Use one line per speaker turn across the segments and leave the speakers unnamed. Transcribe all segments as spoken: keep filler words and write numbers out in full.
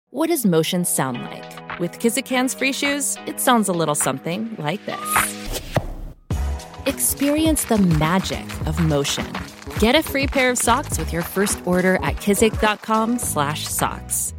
What does motion sound like? With Kizikans free shoes, it sounds a little something like this. Experience the magic of motion. Get a free pair of socks with your first order at kizik.com slash socks.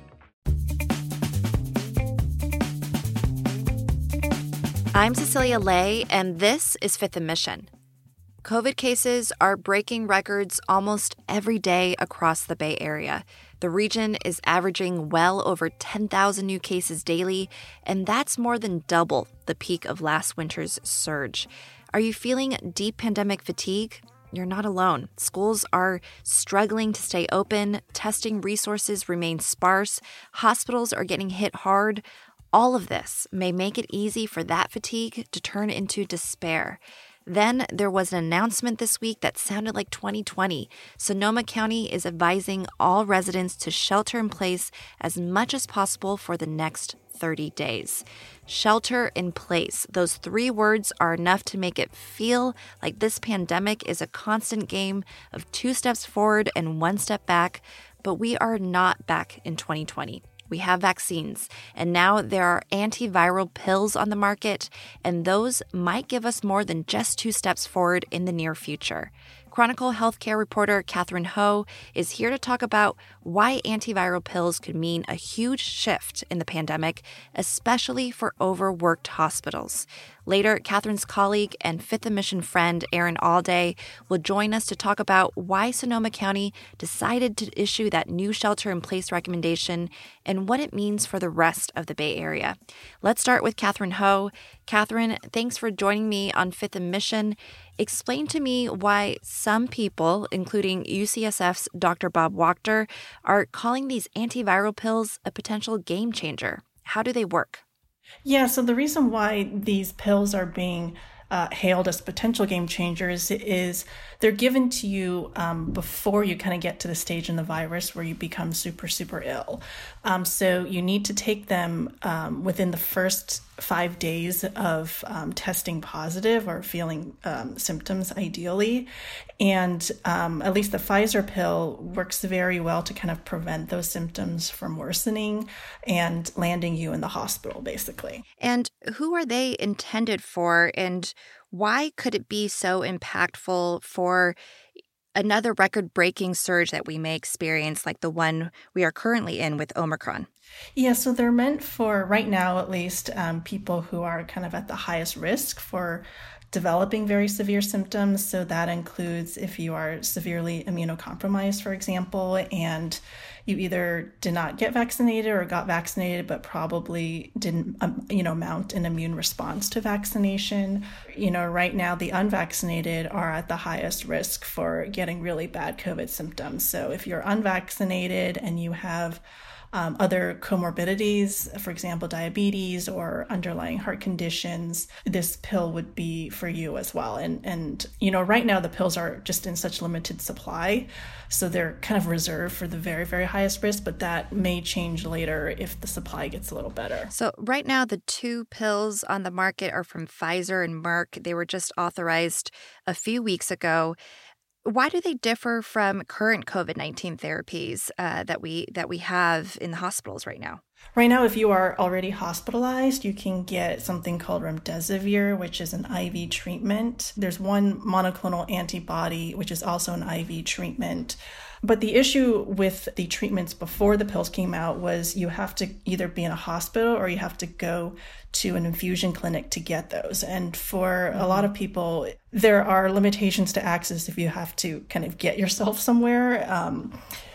I'm Cecilia Lay, and this is Fifth and Mission. COVID cases are breaking records almost every day across the Bay Area. The region is averaging well over ten thousand new cases daily, and that's more than double the peak of last winter's surge. Are you feeling deep pandemic fatigue? You're not alone. Schools are struggling to stay open, testing resources remain sparse, hospitals are getting hit hard. All of this may make it easy for that fatigue to turn into despair. Then there was an announcement this week that sounded like twenty twenty. Sonoma County is advising all residents to shelter in place as much as possible for the next thirty days. Shelter in place. Those three words are enough to make it feel like this pandemic is a constant game of two steps forward and one step back, but we are not back in twenty twenty. We have vaccines, and now there are antiviral pills on the market, and those might give us more than just two steps forward in the near future. Chronicle healthcare reporter Katherine Ho is here to talk about why antiviral pills could mean a huge shift in the pandemic, especially for overworked hospitals. Later, Katherine's colleague and Fifth and Mission friend Aaron Alday will join us to talk about why Sonoma County decided to issue that new shelter-in-place recommendation and what it means for the rest of the Bay Area. Let's start with Katherine Ho. Katherine, thanks for joining me on Fifth and Mission. Explain to me why some people, including U C S F's Doctor Bob Wachter, are calling these antiviral pills a potential game changer. How do they work?
Yeah, so the reason why these pills are being uh, hailed as potential game changers is they're given to you um, before you kind of get to the stage in the virus where you become super, super ill. Um, so you need to take them um, within the first five days of um, testing positive or feeling um, symptoms, ideally. And um, at least the Pfizer pill works very well to kind of prevent those symptoms from worsening and landing you in the hospital, basically.
And who are they intended for, and why could it be so impactful for another record-breaking surge that we may experience like the one we are currently in with Omicron?
Yeah, so they're meant for, right now at least, um, people who are kind of at the highest risk for developing very severe symptoms. So that includes if you are severely immunocompromised, for example, and you either did not get vaccinated or got vaccinated, but probably didn't, um, you know, mount an immune response to vaccination. You know, right now, the unvaccinated are at the highest risk for getting really bad COVID symptoms. So if you're unvaccinated and you have Um, other comorbidities, for example, diabetes or underlying heart conditions, this pill would be for you as well. And, and you know, right now the pills are just in such limited supply, so they're kind of reserved for the very, very highest risk, but that may change later if the supply gets a little better.
So right now, the two pills on the market are from Pfizer and Merck. They were just authorized a few weeks ago. Why do they differ from current COVID nineteen therapies uh, that we that we have in the hospitals right now?
Right now, if you are already hospitalized, you can get something called remdesivir, which is an I V treatment. There's one monoclonal antibody, which is also an I V treatment. But the issue with the treatments before the pills came out was you have to either be in a hospital or you have to go to an infusion clinic to get those. And for mm-hmm. a lot of people, there are limitations to access if you have to kind of get yourself somewhere. Um,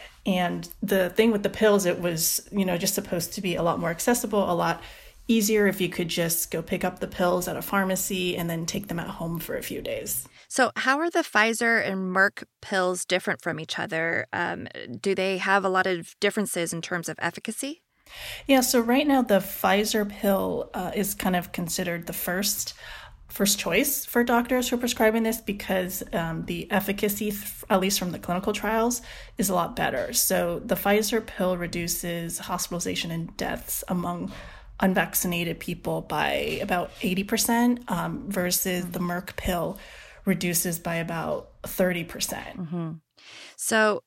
and the thing with the pills, it was, you know, just supposed to be a lot more accessible, a lot easier if you could just go pick up the pills at a pharmacy and then take them at home for a few days.
So how are the Pfizer and Merck pills different from each other? Um, do they have a lot of differences in terms of efficacy?
Yeah, so right now the Pfizer pill uh, is kind of considered the first first choice for doctors who are prescribing this because um, the efficacy, at least from the clinical trials, is a lot better. So the Pfizer pill reduces hospitalization and deaths among unvaccinated people by about eighty percent um, versus the Merck pill reduces by about thirty percent.
Mm-hmm. So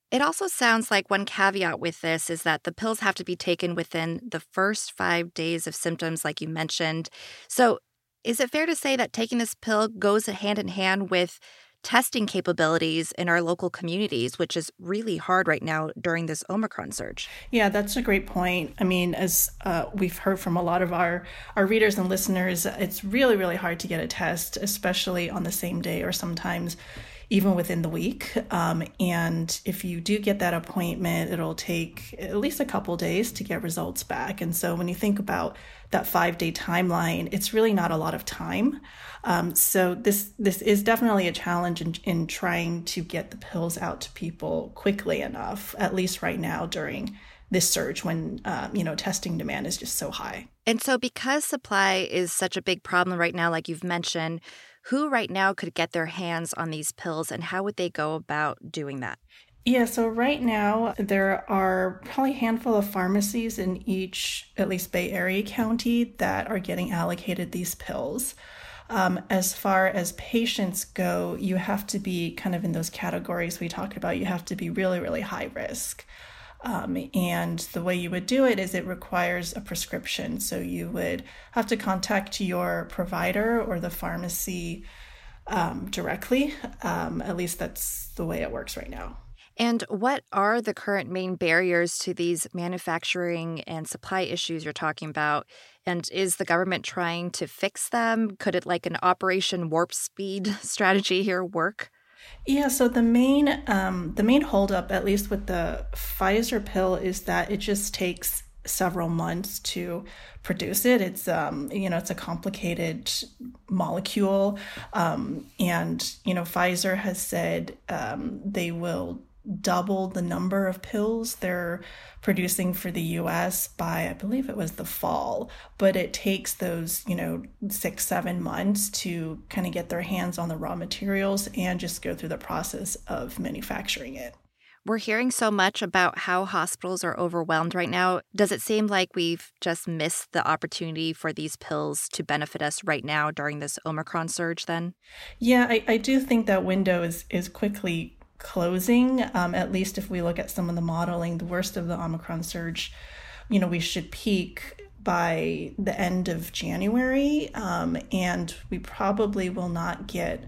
It also sounds like one caveat with this is that the pills have to be taken within the first five days of symptoms, like you mentioned. So is it fair to say that taking this pill goes hand in hand with testing capabilities in our local communities, which is really hard right now during this Omicron surge?
Yeah, that's a great point. I mean, as uh, we've heard from a lot of our, our readers and listeners, it's really, really hard to get a test, especially on the same day or sometimes even within the week. Um, and if you do get that appointment, it'll take at least a couple days to get results back. And so when you think about that five-day timeline, it's really not a lot of time. Um, so this this is definitely a challenge in, in trying to get the pills out to people quickly enough, at least right now during this surge when, um, you know, testing demand is just so high.
And so because supply is such a big problem right now, like you've mentioned, who right now could get their hands on these pills and how would they go about doing that?
Yeah, so right now there are probably a handful of pharmacies in each, at least Bay Area county, that are getting allocated these pills. Um, as far as patients go, you have to be kind of in those categories we talked about. You have to be really, really high risk. Um, and the way you would do it is it requires a prescription. So you would have to contact your provider or the pharmacy um, directly. Um, at least that's the way it works right now.
And what are the current main barriers to these manufacturing and supply issues you're talking about? And is the government trying to fix them? Could it, like an Operation Warp Speed strategy here, work?
Yeah, so the main um, the main holdup, at least with the Pfizer pill, is that it just takes several months to produce it. It's um, you know, it's a complicated molecule, um, and you know, Pfizer has said um, they will double the number of pills they're producing for the U S by, I believe it was the fall, but it takes those, you know, six, seven months to kind of get their hands on the raw materials and just go through the process of manufacturing it.
We're hearing so much about how hospitals are overwhelmed right now. Does it seem like we've just missed the opportunity for these pills to benefit us right now during this Omicron surge then?
Yeah, I, I do think that window is, is quickly closing, um, at least if we look at some of the modeling. The worst of the Omicron surge, you know, we should peak by the end of January, um, and we probably will not get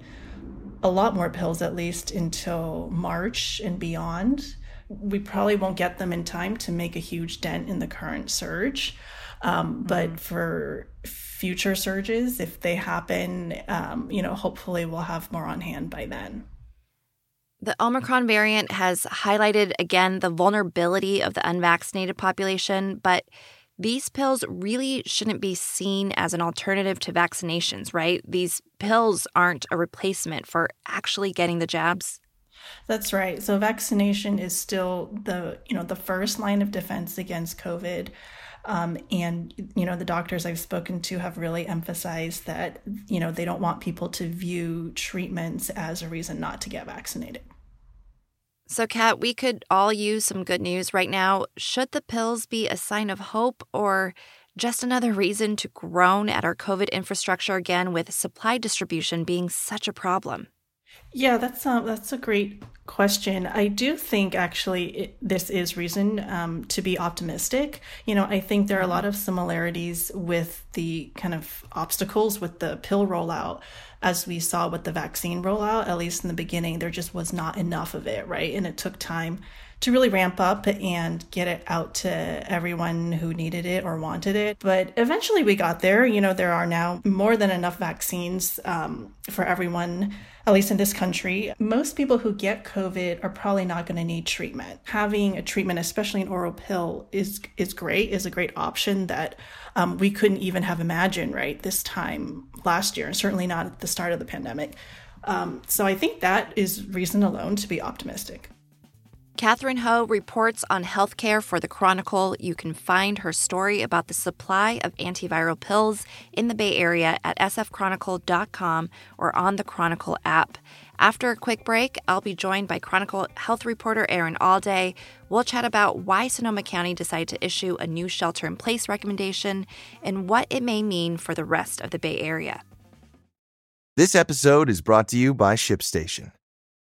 a lot more pills, at least until March and beyond. We probably won't get them in time to make a huge dent in the current surge. Um, mm-hmm. But for future surges, if they happen, um, you know, hopefully we'll have more on hand by then.
The Omicron variant has highlighted, again, the vulnerability of the unvaccinated population, but these pills really shouldn't be seen as an alternative to vaccinations, right? These pills aren't a replacement for actually getting the jabs.
That's right. So vaccination is still the, you know, the first line of defense against COVID. Um, and, you know, the doctors I've spoken to have really emphasized that, you know, they don't want people to view treatments as a reason not to get vaccinated.
So, Kat, we could all use some good news right now. Should the pills be a sign of hope or just another reason to groan at our COVID infrastructure again, with supply distribution being such a problem?
Yeah, that's a, that's a great question. I do think actually it, this is reason um, to be optimistic. You know, I think there are a lot of similarities with the kind of obstacles with the pill rollout. As we saw with the vaccine rollout, at least in the beginning, there just was not enough of it, right? And it took time to really ramp up and get it out to everyone who needed it or wanted it. But eventually we got there. You know, there are now more than enough vaccines um, for everyone, at least in this country. Most people who get COVID are probably not going to need treatment. Having a treatment, especially an oral pill, is is great, is a great option that um, we couldn't even have imagined, right, this time last year, and certainly not at the start of the pandemic. Um, so I think that is reason alone to be optimistic.
Catherine Ho reports on healthcare for The Chronicle. You can find her story about the supply of antiviral pills in the Bay Area at s f chronicle dot com or on the Chronicle app. After a quick break, I'll be joined by Chronicle health reporter Aaron Alday. We'll chat about why Sonoma County decided to issue a new shelter-in-place recommendation and what it may mean for the rest of the Bay Area.
This episode is brought to you by ShipStation.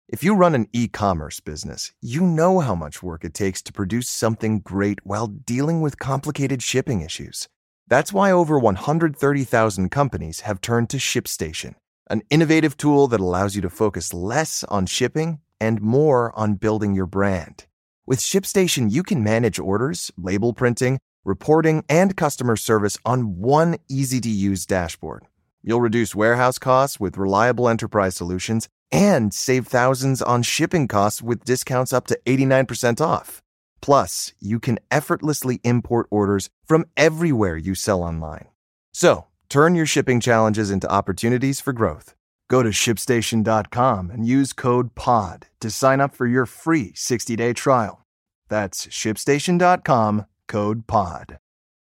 If you run an e-commerce business, you know how much work it takes to produce something great while dealing with complicated shipping issues. That's why over one hundred thirty thousand companies have turned to ShipStation, an innovative tool that allows you to focus less on shipping and more on building your brand. With ShipStation, you can manage orders, label printing, reporting, and customer service on one easy-to-use dashboard. You'll reduce warehouse costs with reliable enterprise solutions and save thousands on shipping costs with discounts up to eighty-nine percent off. Plus, you can effortlessly import orders from everywhere you sell online. So, turn your shipping challenges into opportunities for growth. Go to ship station dot com and use code P O D to sign up for your free sixty-day trial. That's ship station dot com, code P O D.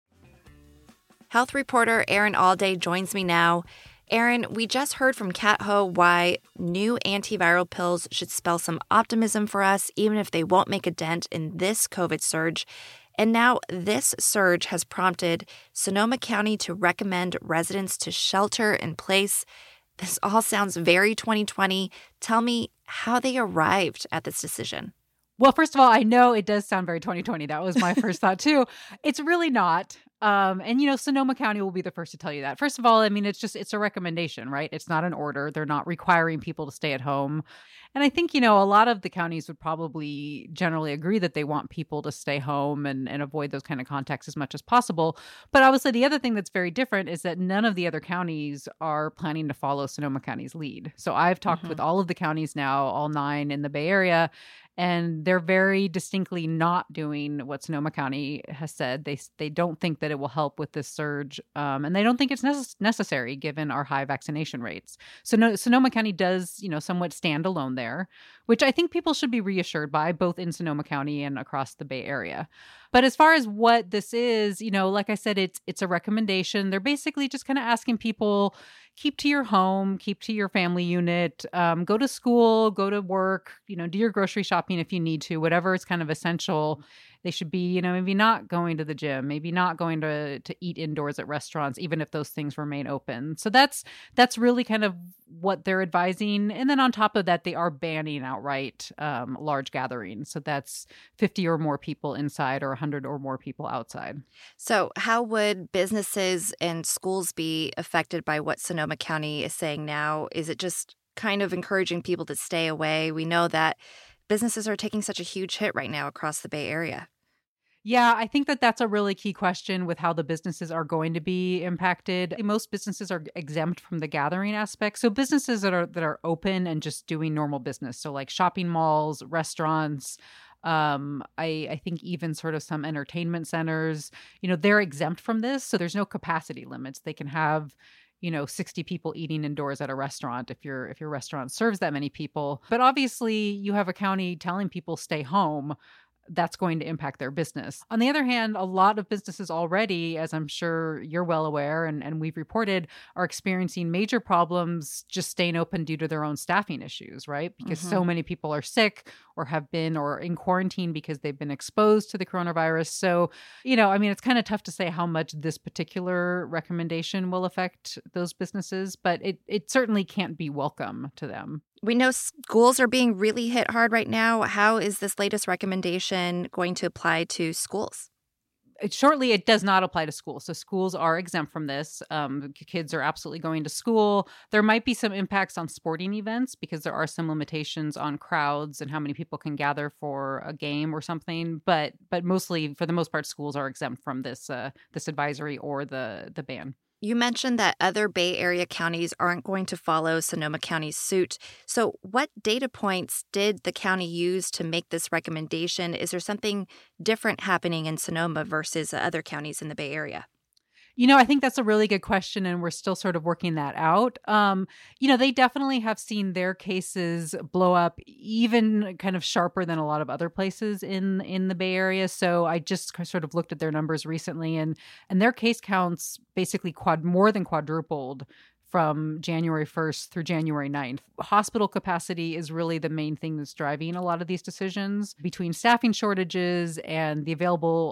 Health reporter Aaron Alday joins me now. Aaron, we just heard from Kat Ho why new antiviral pills should spell some optimism for us, even if they won't make a dent in this COVID surge. And now this surge has prompted Sonoma County to recommend residents to shelter in place. This all sounds very twenty twenty. Tell me how they arrived at this decision.
Well, first of all, I know it does sound very twenty twenty. That was my first thought, too. It's really not. Um, and, you know, Sonoma County will be the first to tell you that. First of all, I mean, it's just it's a recommendation, right? It's not an order. They're not requiring people to stay at home. And I think, you know, a lot of the counties would probably generally agree that they want people to stay home and, and avoid those kind of contacts as much as possible. But obviously, the other thing that's very different is that none of the other counties are planning to follow Sonoma County's lead. So I've talked mm-hmm. with all of the counties now, all nine in the Bay Area, and they're very distinctly not doing what Sonoma County has said. They they don't think that it will help with this surge, um, and they don't think it's necess- necessary given our high vaccination rates. So no, Sonoma County does, you know, somewhat stand alone there, which I think people should be reassured by, both in Sonoma County and across the Bay Area. But as far as what this is, you know, like I said, it's it's a recommendation. They're basically just kind of asking people, keep to your home, keep to your family unit, um, go to school, go to work, you know, do your grocery shopping if you need to, whatever is kind of essential. They should be, you know, maybe not going to the gym, maybe not going to to eat indoors at restaurants, even if those things remain open. So that's that's really kind of what they're advising. And then on top of that, they are banning outright um, large gatherings. So that's fifty or more people inside or one hundred or more people outside.
So how would businesses and schools be affected by what Sonoma County is saying now? Is it just kind of encouraging people to stay away? We know that businesses are taking such a huge hit right now across the Bay Area.
Yeah, I think that that's a really key question with how the businesses are going to be impacted. Most businesses are exempt from the gathering aspect. So businesses that are that are open and just doing normal business. So like shopping malls, restaurants, um, I, I think even sort of some entertainment centers, you know, they're exempt from this. So there's no capacity limits. They can have, you know, sixty people eating indoors at a restaurant if your if your restaurant serves that many people. But obviously you have a county telling people stay home. That's going to impact their business. On the other hand, a lot of businesses already, as I'm sure you're well aware and, and we've reported, are experiencing major problems just staying open due to their own staffing issues, right? Because mm-hmm. so many people are sick or have been or in quarantine because they've been exposed to the coronavirus. So, you know, I mean, it's kind of tough to say how much this particular recommendation will affect those businesses, but it, it certainly can't be welcome to them.
We know schools are being really hit hard right now. How is this latest recommendation going to apply to schools?
Shortly, it does not apply to schools. So schools are exempt from this. Um, kids are absolutely going to school. There might be some impacts on sporting events because there are some limitations on crowds and how many people can gather for a game or something. But but mostly, for the most part, schools are exempt from this uh, this advisory or the the ban.
You mentioned that other Bay Area counties aren't going to follow Sonoma County's suit. So what data points did the county use to make this recommendation? Is there something different happening in Sonoma versus other counties in the Bay Area?
You know, I think that's a really good question, and we're still sort of working that out. Um, you know, they definitely have seen their cases blow up even kind of sharper than a lot of other places in in the Bay Area. So I just sort of looked at their numbers recently, and and their case counts basically quad more than quadrupled from January first through January ninth. Hospital capacity is really the main thing that's driving a lot of these decisions. Between staffing shortages and the available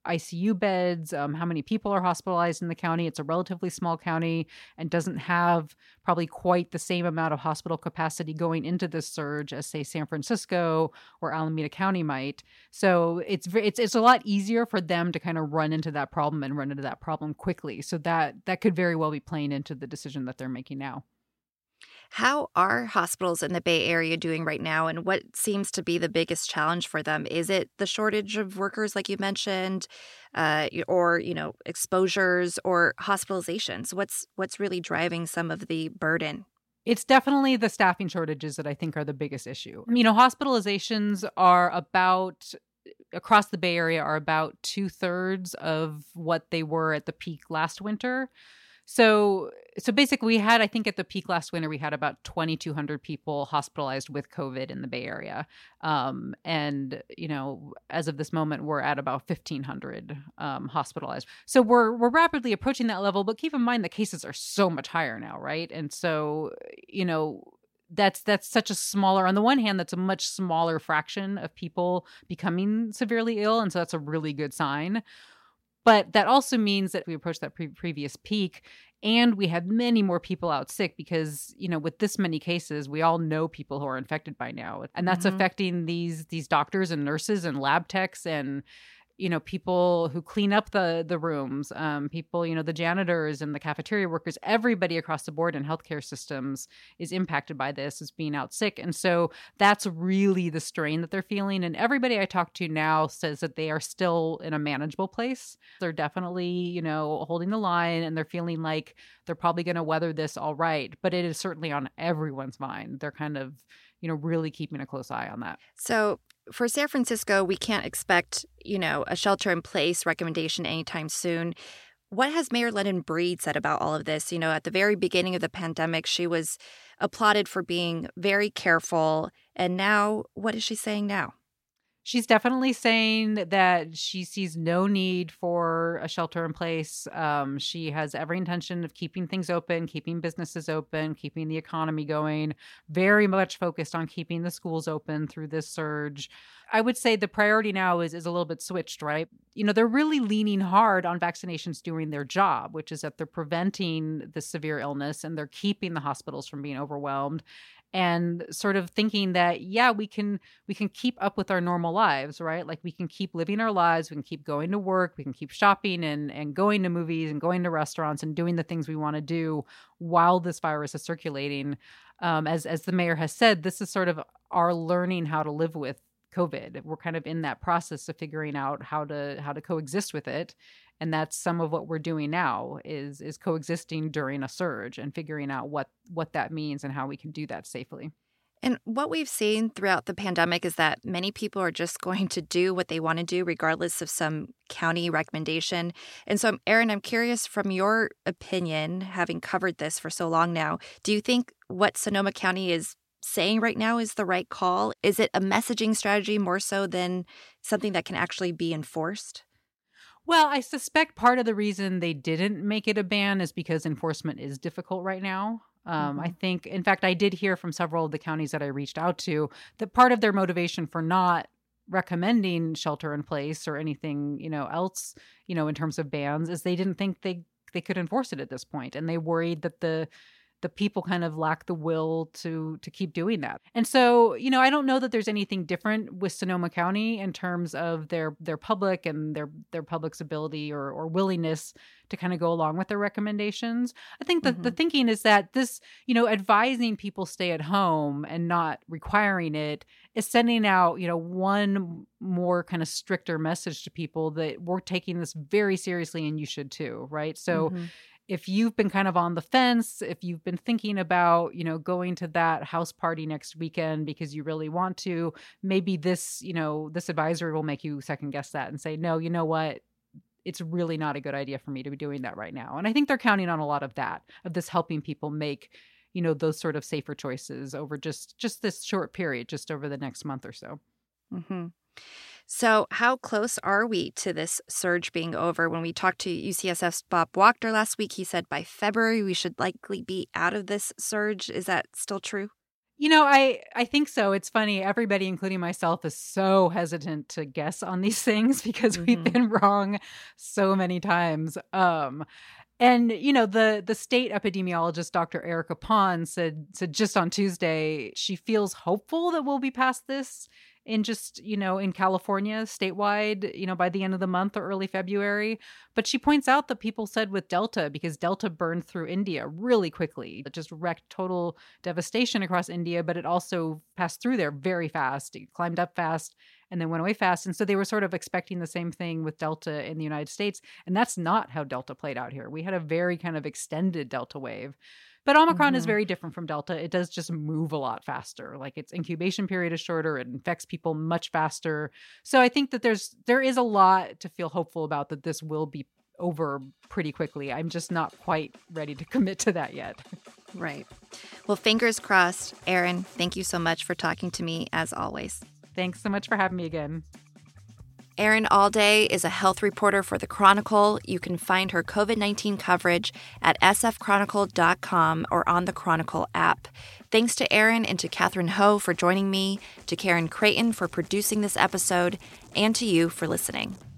I C U beds, um, how many people are hospitalized in the county. It's a relatively small county and doesn't have probably quite the same amount of hospital capacity going into this surge as, say, San Francisco or Alameda County might. So it's ve- it's it's a lot easier for them to kind of run into that problem and run into that problem quickly. So that that could very well be playing into the decision that they're making now.
How are hospitals in the Bay Area doing right now, and what seems to be the biggest challenge for them? Is it the shortage of workers, like you mentioned, uh, or you know, exposures or hospitalizations? What's what's really driving some of the burden?
It's definitely the staffing shortages that I think are the biggest issue. You know, hospitalizations are about across the Bay Area are about two thirds of what they were at the peak last winter. So, so basically, we had, I think at the peak last winter, we had about twenty-two hundred people hospitalized with COVID in the Bay Area. Um, and, you know, as of this moment, we're at about fifteen hundred um, hospitalized. So we're we're rapidly approaching that level. But keep in mind, the cases are so much higher now, right? And so, you know, that's that's such a smaller, on the one hand, that's a much smaller fraction of people becoming severely ill. And so that's a really good sign. But that also means that we approached that pre- previous peak and we had many more people out sick because, you know, with this many cases, we all know people who are infected by now. And that's mm-hmm. affecting these these doctors and nurses and lab techs and, you know, people who clean up the the rooms, um, people, you know, the janitors and the cafeteria workers, everybody across the board in healthcare systems is impacted by this, is being out sick. And so that's really the strain that they're feeling. And everybody I talk to now says that they are still in a manageable place. They're definitely, you know, holding the line and they're feeling like they're probably going to weather this all right. But it is certainly on everyone's mind. They're kind of, you know, really keeping a close eye on that.
So for San Francisco, we can't expect, you know, a shelter-in-place recommendation anytime soon. What has Mayor London Breed said about all of this? You know, at the very beginning of the pandemic, she was applauded for being very careful. And now, what is she saying now?
She's definitely saying that she sees no need for a shelter in place. Um, she has every intention of keeping things open, keeping businesses open, keeping the economy going, very much focused on keeping the schools open through this surge. I would say the priority now is, is a little bit switched, right? You know, they're really leaning hard on vaccinations doing their job, which is that they're preventing the severe illness and they're keeping the hospitals from being overwhelmed. And sort of thinking that, yeah, we can we can keep up with our normal lives, right? Like we can keep living our lives, we can keep going to work, we can keep shopping and, and going to movies and going to restaurants and doing the things we want to do while this virus is circulating. Um, as as the mayor has said, this is sort of our learning how to live with COVID. We're kind of in that process of figuring out how to how to coexist with it. And that's some of what we're doing now is is coexisting during a surge and figuring out what what that means and how we can do that safely.
And what we've seen throughout the pandemic is that many people are just going to do what they want to do regardless of some county recommendation. And so, Erin, I'm curious from your opinion, having covered this for so long now, do you think what Sonoma County is saying right now is the right call? Is it a messaging strategy more so than something that can actually be enforced?
Well, I suspect part of the reason they didn't make it a ban is because enforcement is difficult right now. Um, mm-hmm. I think, in fact, I did hear from several of the counties that I reached out to that part of their motivation for not recommending shelter in place or anything, you know, else, you know, in terms of bans is they didn't think they they could enforce it at this point, and they worried that the the people kind of lack the will to to keep doing that. And so, you know, I don't know that there's anything different with Sonoma County in terms of their their public and their their public's ability or, or willingness to kind of go along with their recommendations. I think that mm-hmm. the thinking is that this, you know, advising people stay at home and not requiring it is sending out, you know, one more kind of stricter message to people that we're taking this very seriously and you should too, right? So mm-hmm. if you've been kind of on the fence, if you've been thinking about, you know, going to that house party next weekend because you really want to, maybe this, you know, this advisory will make you second guess that and say, no, you know what? It's really not a good idea for me to be doing that right now. And I think they're counting on a lot of that, of this helping people make, you know, those sort of safer choices over just, just this short period, just over the next month or so.
Mm-hmm. So how close are we to this surge being over? When we talked to U C S F's Bob Wachter last week, he said by February we should likely be out of this surge. Is that still true?
You know, I, I think so. It's funny. Everybody, including myself, is so hesitant to guess on these things because mm-hmm. we've been wrong so many times. Um, and, you know, the the state epidemiologist, Doctor Erica Pond, said, said just on Tuesday, she feels hopeful that we'll be past this in just, you know, in California, statewide, you know, by the end of the month or early February. But she points out that people said with Delta, because Delta burned through India really quickly, it just wreaked total devastation across India, but it also passed through there very fast. It climbed up fast and then went away fast. And so they were sort of expecting the same thing with Delta in the United States. And that's not how Delta played out here. We had a very kind of extended Delta wave. But Omicron mm-hmm. is very different from Delta. It does just move a lot faster. Like its incubation period is shorter. It infects people much faster. So I think that there's there is a lot to feel hopeful about, that this will be over pretty quickly. I'm just not quite ready to commit to that yet.
Right. Well, fingers crossed. Erin, thank you so much for talking to me as always.
Thanks so much for having me again.
Erin Allday is a health reporter for The Chronicle. You can find her COVID nineteen coverage at s f chronicle dot com or on the Chronicle app. Thanks to Erin and to Catherine Ho for joining me, to Karen Creighton for producing this episode, and to you for listening.